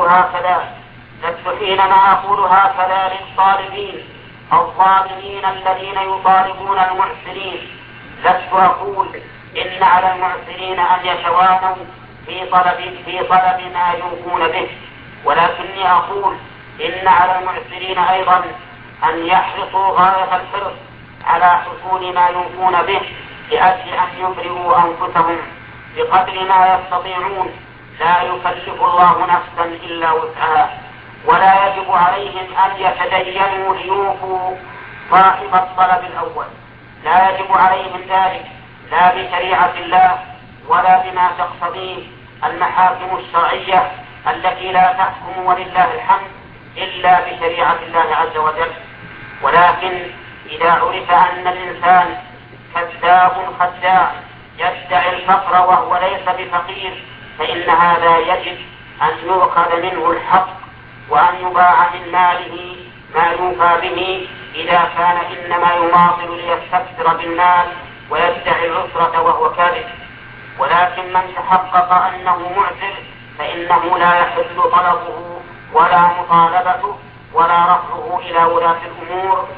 أقول هكذا للطالبين الظالمين الذين يطالبون المعسرين، لست أقول إن على المعسرين أن يتوانوا في طلب ما يوفون به، ولكني أقول إن على المعسرين أيضا أن يحرصوا غاية الحرص على حصول ما يوفون به لأجل أن يبرئوا أنفسهم بقدر ما يستطيعون. لا يكلف الله نفسا إلا وسعها، ولا يجب عليهم أن يتدينوا ليوفوا صاحب الطلب الأول، لا يجب عليهم ذلك لا بشريعة الله ولا بما تقتضيه المحاكم الشرعية التي لا تحكم ولله الحمد إلا بشريعة الله عز وجل. ولكن إذا عرف أن الإنسان كذاب خداع يدعي الفقر وهو ليس بفقير فإن هذا يجب أن يؤخذ منه الحق وأن يباع من ماله ما يوفى به إذا كان إنما يماطل ليستكثر بالمال ويدعي العسرة وهو كاذب. ولكن من تحقق أنه معسر فإنه لا يحل طلبه ولا مطالبته ولا رفعه إلى ولاة الأمور.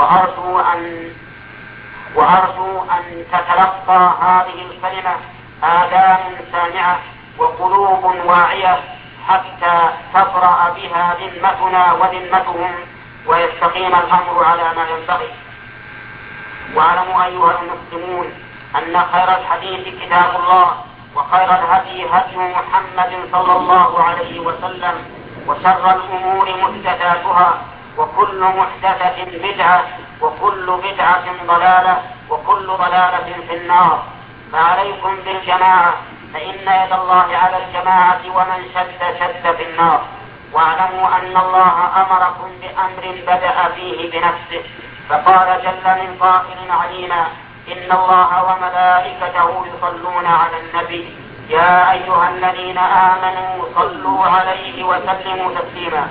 وأرجو أن تتلقى هذه الكلمة آذان سامعة وقلوب واعية حتى تبرأ بها ذمتنا وذمتهم ويستقيم الأمر على ما ينبغي. واعلموا أيها المسلمون أن خير الحديث كتاب الله وخير الهدي هدي محمد صلى الله عليه وسلم وشر الأمور محدثاتها وكل محدثة بدعة وكل بدعة ضلالة وكل ضلالة في النار. فعليكم بالجماعة فإن يد الله على الجماعة ومن شد في النار. واعلموا أن الله أمركم بأمر بدأ فيه بنفسه فقال جل من قائل علينا إن الله وملائكته يصلون على النبي يا أيها الذين آمنوا صلوا عليه وسلموا تسليما.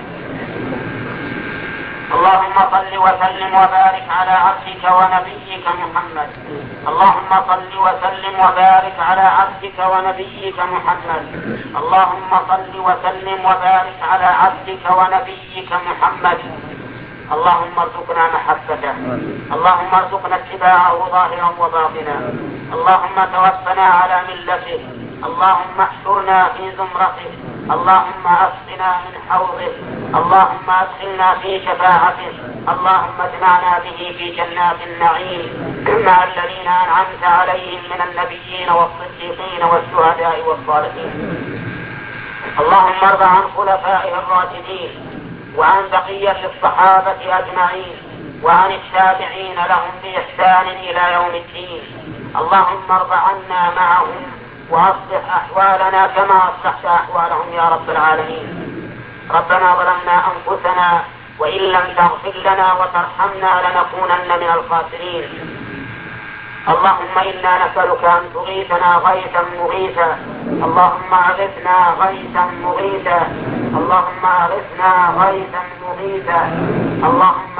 اللهم صل وسلم وبارك على عبدك ونبيك محمد. اللهم صل وسلم وبارك على عبدك ونبيك محمد. اللهم صل وسلم وبارك على عبدك ونبيك محمد. اللهم ارزقنا محبته، اللهم ارزقنا اتباعه ظاهرا وباطنا، اللهم توفنا على ملته، اللهم احشرنا في زمرته، اللهم اسقنا من حوضه، اللهم ادخلنا في شفاعته، اللهم اجمعنا به في جنات النعيم مع الذين انعمت عليهم من النبيين والصديقين والشهداء والصالحين. اللهم ارض عن خلفائه الراشدين وعن بقية الصحابة أجمعين وعن التابعين لهم بإحسان إلى يوم الدين. اللهم ارض عنا معهم وأصلح أحوالنا كما أصلحت أحوالهم يا رب العالمين. ربنا ظلمنا أنفسنا وإن لم تغفر لنا وترحمنا لنكونن من الخاسرين. اللهم إنا نسألك أن تغيثنا غيثا مغيثا، اللهم أغثنا غيثا مغيثا، اللهم أغثنا غيثا مغيثا. اللهم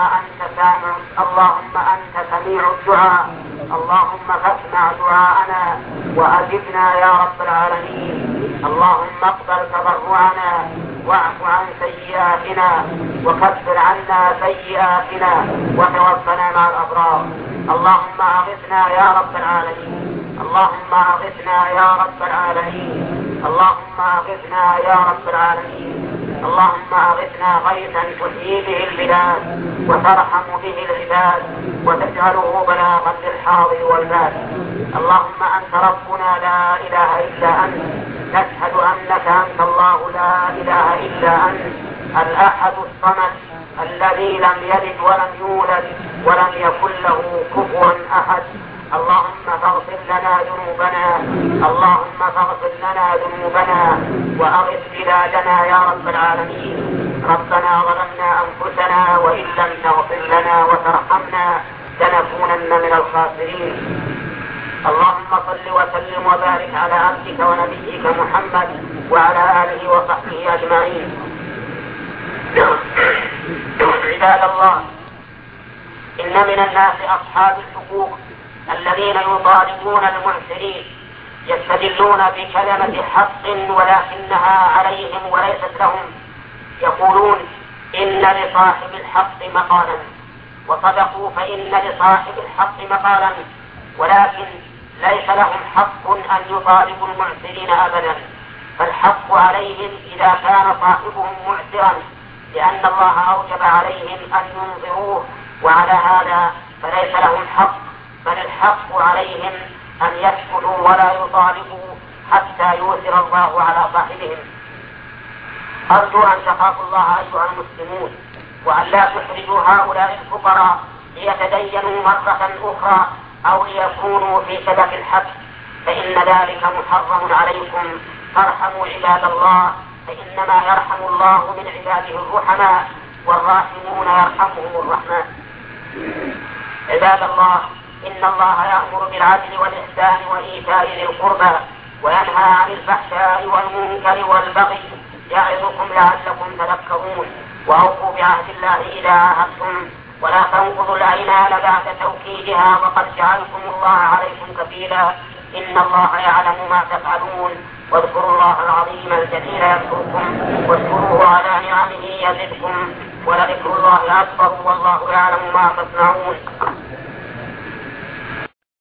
أنت سميع الدعاء، اللهم فاسمع دعاءنا وأجبنا يا رب العالمين. اللهم اقبل تضرعنا واعف عن سيئاتنا وكفر عنا سيئاتنا وتوفنا مع الأبرار. اللهم أغثنا يا رب العالمين، اللهم أغثنا يا رب العالمين، اللهم أغثنا يا رب العالمين. اللهم أغثنا غيثا تحيي به البلاد وترحم به العباد وتجعله بلاغا للحاضر والباد. اللهم أنت ربنا لا إله إلا أنت، نشهد أنك أنت الله لا إله إلا أنت الأحد الصمد الذي لم يلد ولم يولد ولم يكن له كفوا أحد. اللهم فاغفر لنا ذنوبنا، اللهم فاغفر لنا ذنوبنا وأغث بلادنا يا رب العالمين. ربنا ظلمنا أنفسنا وإن لم تغفر لنا وترحمنا لنكونن من الخاسرين. اللهم صل وسلم وبارك على عبدك ونبيك محمد وعلى آله وصحبه أجمعين. عباد الله، إن من الناس أصحاب الحقوق الذين يطالبون المعسرين، يستدلون بكلمة حق ولكنها عليهم وليست لهم. يقولون إن لصاحب الحق مقالا، وصدقوا، فإن لصاحب الحق مقالا، ولكن ليس لهم حق أن يطالبوا المعسرين أبدا، فالحق عليهم إذا كان صاحبهم معسرا، لأن الله أوجب عليهم أن ينظروه، وعلى هذا فليس لهم حق، بل الحق عليهم أن يسكتوا ولا يطالبوا حتى يؤثر الله على صاحبهم. أرجو أن تخافوا الله أيها المسلمون، وأن لا تحرجوا هؤلاء الفقراء ليتدينوا مرة أخرى أو ليكونوا في شبك الحبس، فإن ذلك محرم عليكم. فارحموا عباد الله، فإنما يرحم الله من عباده الرحماء، والراحمون يرحمهم الرحمن. عباد الله، إن الله يأمر بالعدل والإحسان وإيتاء ذي القربى، وينهى عن الفحشاء والمنكر والبغي، يعظكم لعلكم تذكرون. وأوفوا بعهد الله إذا عاهدتم، ولا تنقضوا الأيمان بعد توكيدها، وقد جعلكم الله عليكم كفيلا، إن الله يعلم ما تفعلون. واذكروا الله العظيم الجليل يذكركم، واشكروه على نعمه يزدكم، ولذكر الله أكبر، والله يعلم ما تصنعون.